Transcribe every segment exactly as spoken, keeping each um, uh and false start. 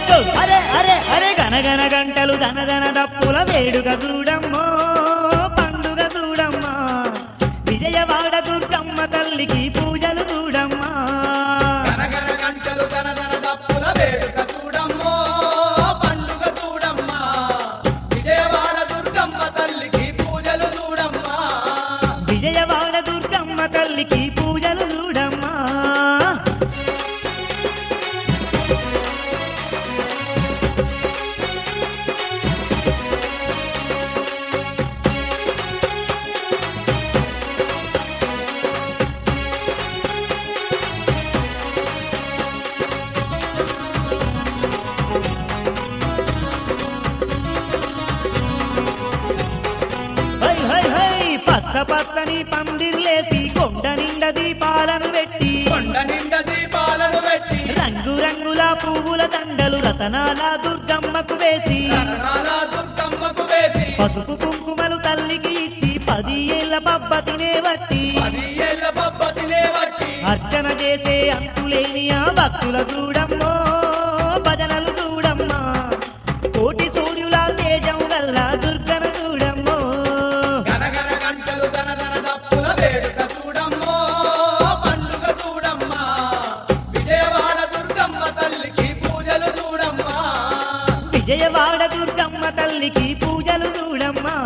గగ్గో అరే అరే అరే గనగన గంటలు దనదన దప్పుల వేడుక చూడమ్మో పండుగ చూడమ్మా విజయవాడ దుర్గమ్మ తల్లికి పూజలు చూడమ్మా గనగన గంటలు దనదన దప్పుల వేడుక చూడమ్మో పండుగ చూడమ్మా విజయవాడ దుర్గమ్మ తల్లికి పూజలు చూడమ్మా విజయవాడ దుర్గమ్మ తల్లికి పూజలు చూడమ్మా హై హై హై పచ్చ పచ్చని పందిర్లేసి కొండ నిండా దీపాలను పెట్టి కొండ నిండా దీపాలను పెట్టి రంగు రంగుల పువ్వుల దండలు రతనాల దుర్గమ్మకు వేసి రతనాల దుర్గమ్మకు వేసి పసుపు కుంకుమలు తల్లికి ఇచ్చి పది ఏళ్ల పబ్బతినే బట్టి పది ఏళ్ల పబ్బతినే బట్టి అర్చన చేసే అంతులేని ఆ భక్తుల చూడమ్మో భజనలు చూడమ్మా కోటి సూర్యుల తేజం గల్ల దుర్గను చూడమ్మో గనగన గంటలు దనదన దప్పుల వేడుక చూడమ్మో పండుగ చూడమ్మా విజయవాడ దుర్గమ్మ తల్లికి పూజలు చూడమ్మా విజయవాడ దుర్గమ్మ తల్లికి పూజలు చూడమ్మా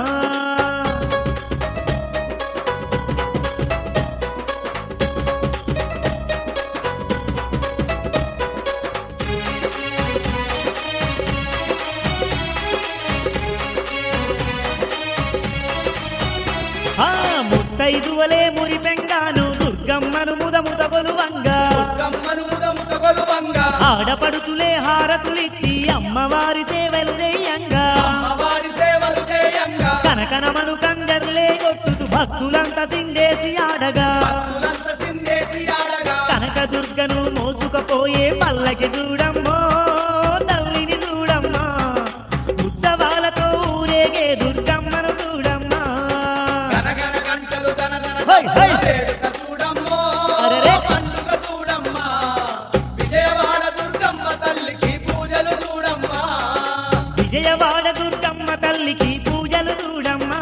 ఆ ముత్తైదువలే మురిపెంగాను దుర్గమ్మను ముదముద కొలువంగా దుర్గమ్మను ముదముద కొలువంగా ఆడపడుచులే హారతులిచ్చి అమ్మవారి సేవలు చేయంగా అమ్మవారి సేవలు చేయంగా కనకనమను కంజర్లే కొట్టుతూ భక్తులంతా సిందేసి ఆడగా భక్తులంతా సిందేసి ఆడగా కనక దుర్గను మోసుకపోయే పల్లకి చూడమ్మో తల్లిని చూడమ్మా ఉత్సవాలతో ఊరేగే దుర్గమ్మను చూడమ్మా గనగన గంటలు దనదన హై, హై. దప్పుల వేడుక చూడమ్మో అరెరే. పండుగ చూడమ్మా విజయవాడ దుర్గమ్మ తల్లికి పూజలు చూడమ్మా విజయవాడ దుర్గమ్మ తల్లికి పూజలు చూడమ్మా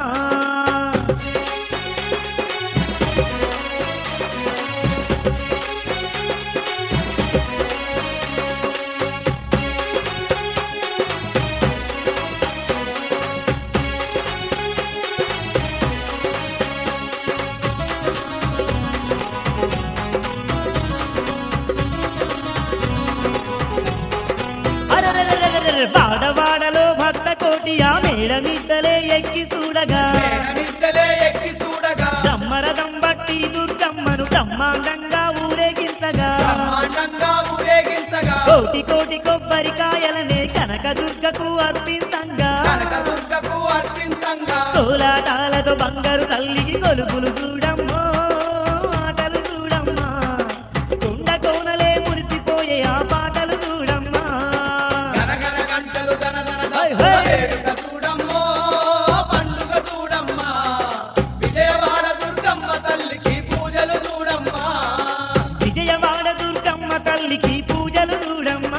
అరెరెరెరెరెరె, వాడవాడలో భక్త కోటి ఆ మేడమిద్దలే ఎక్కి చూడగా మేడమిద్దలే ఎక్కి చూడగా బ్రహ్మరథం బట్టి దుర్గమ్మను బ్రహ్మాండంగా ఊరేగించగా బ్రహ్మాండంగా ఊరేగించగా కోటి కోటి కొబ్బరికాయలనే కనక దుర్గకు అర్పించంగా కనక దుర్గకు అర్పించంగా కోలాటాలతో బంగారు తల్లికి కొలుపులు చూడమ్మో ఆటలు చూడమ్మా కొండ కోనలే మురిసిపోయే ఆ పాటలు చూడమ్మా గనగన గంటలు దనదన హై, దప్పుల హై. వేడుక చూడమ్మో పండుగ చూడమ్మా విజయవాడ దుర్గమ్మ తల్లికి పూజలు చూడమ్మా విజయవాడ దుర్గమ్మ తల్లికి పూజలు చూడమ్మా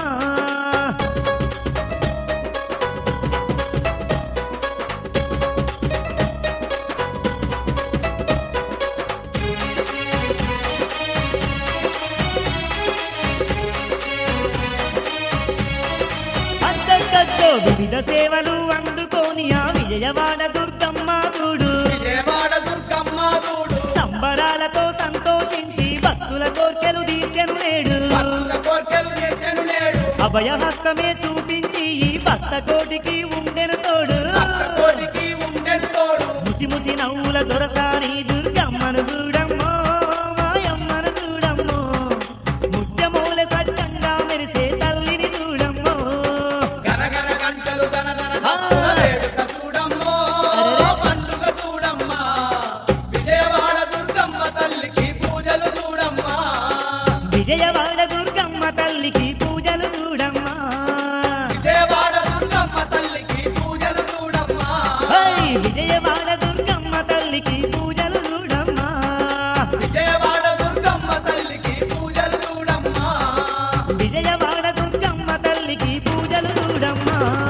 అద్దద్దద్దో వివిధ సేవలు అందుకోని ఆ విజయవాడ దుర్గమ్మ చూడు విజయవాడ దుర్గమ్మ చూడు సంబరాలతో సంతోషించి భక్తుల కోర్కెలు తీర్చెను నేడు భక్తుల కోర్కెలు చేచెను నేడు అభయహస్తమే చూపించి ఈ భక్త కోటికి ఉండెను తోడు భక్త కోటికి ఉండెను తోడు ముసి ముసి నవ్వుల దొరసాని దుర్గమ్మను చూడమ్మో మాయమ్మను చూడమ్మో ముత్యమూల సత్యంగా మెరిసే తల్లిని చూడమ్మో గనగన గంటలు దనదన దప్పుల వేడుక చూడమ్మో అరెరే. పండుగ చూడమ్మా విజయవాడ దుర్గమ్మ తల్లికి పూజలు చూడమ్మా విజయవాడ దుర్గమ్మ తల్లికి పూజలు చూడమ్మా విజయవాడ దుర్గమ్మ తల్లికి పూజలు చూడమ్మా హై విజయవాడ దుర్గమ్మ తల్లికి పూజలు చూడమ్మా